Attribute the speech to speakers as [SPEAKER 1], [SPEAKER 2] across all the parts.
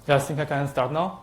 [SPEAKER 1] Yeah, I think I can start now.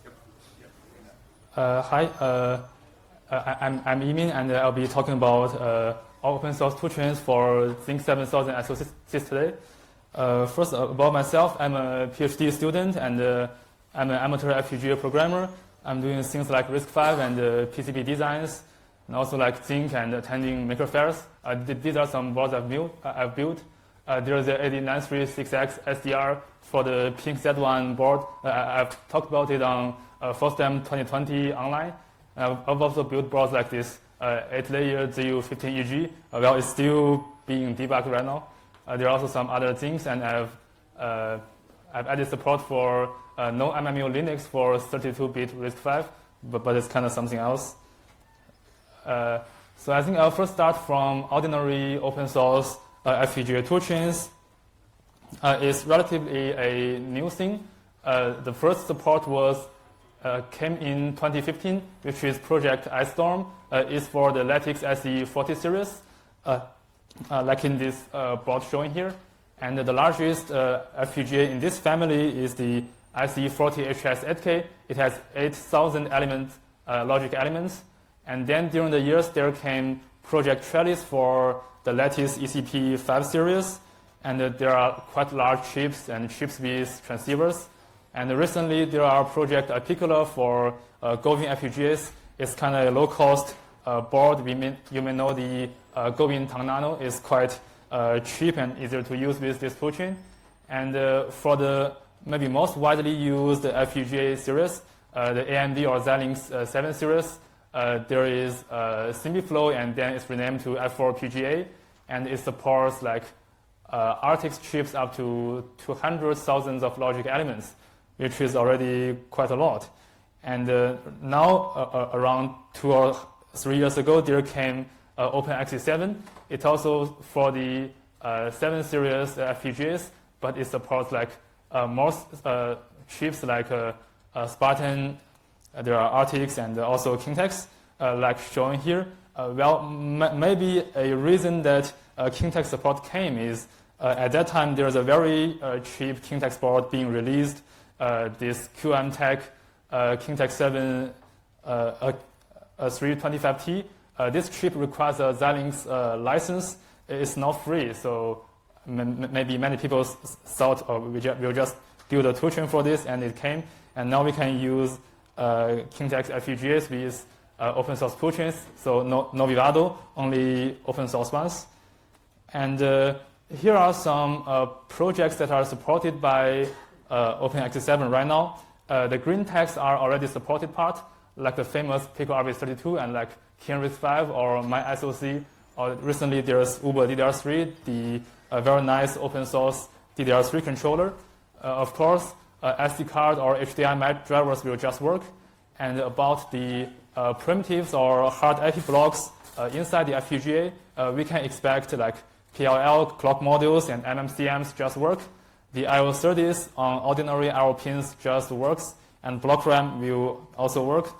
[SPEAKER 1] Hi, I'm Yimin, and I'll be talking about open source toolchains for Zinc 7000 SoCs today. First, about myself, I'm a PhD student, and I'm an amateur FPGA programmer. I'm doing things like RISC-V and PCB designs, and also like Zinc and attending maker fairs. These are some boards I've built. There's the 8936X SDR for the Pink Z1 board. I've talked about it on FOSDEM 2020 online. I've also built boards like this 8-layer ZU15EG. Well, it's still being debugged right now. There are also some other things, and I've added support for no MMU Linux for 32-bit RISC-V, but it's kind of something else. So I think I'll first start from ordinary open source FPGA toolchains. It's relatively a new thing. The first support came in 2015, which is Project IceStorm. It's for the Lattice SE40 series, like in this board showing here. And the largest FPGA in this family is the ICE40HS8K. It has 8,000 logic elements. And then during the years, there came Project Trellis for the Lattice ECP5 series. And there are quite large chips and chips with transceivers. And recently, there are Project Apicula for Govin FPGAs. It's kind of a low-cost board. You may know the Govin Tang Nano is quite cheap and easier to use with this toolchain. And for the maybe most widely used FPGA series, the AMD or Xilinx 7 series, there is SymbiFlow, and then it's renamed to F4PGA, and it supports like RTX chips up to 200,000 of logic elements, which is already quite a lot. And now, around 2 or 3 years ago, there came OpenXE7. It's also for the 7 series FPGAs, but it supports like most chips like Spartan. There are RTX and also Kintex, like shown here. Maybe a reason that Kintex support came is at that time there's a very cheap Kintex board being released, this QMTech Kintex 7 325T. This chip requires a Xilinx license. It's not free, so maybe many people thought, oh, we'll just build a toolchain for this, and it came. And now we can use Kintex FPGAs with open source toolchains, so no Vivado, only open source ones. And here are some projects that are supported by OpenXE7 right now. The green tags are already supported part, like the famous Pico RB32 and like KianRISC-V or MySoC. Or recently there's Uber DDR3, the very nice open source DDR3 controller. Of course, SD card or HDMI drivers will just work. And about the primitives or hard IP blocks inside the FPGA, we can expect like PLL, clock modules, and MMCMs just work. The I/O SerDes on ordinary I/O pins just works, and block RAM will also work.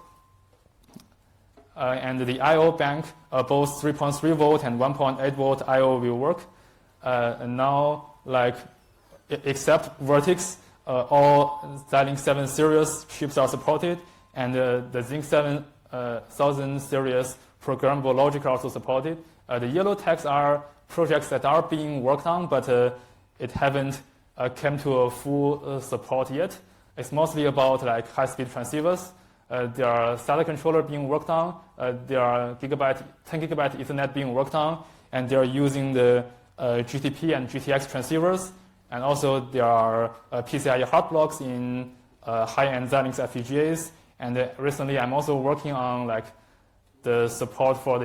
[SPEAKER 1] And the I/O bank, both 3.3 volt and 1.8 volt I/O will work. And now, like, except Vertex, all Xilinx 7 series chips are supported, and the Zinc 7000 series programmable logic are also supported. The yellow tags are projects that are being worked on, but it haven't come to a full support yet. It's mostly about like high-speed transceivers. There are SATA controller being worked on. There are 10 gigabit Ethernet being worked on, and they are using the GTP and GTX transceivers. And also there are PCIe hard blocks in high-end Xilinx FPGAs. And recently I'm also working on like the support for the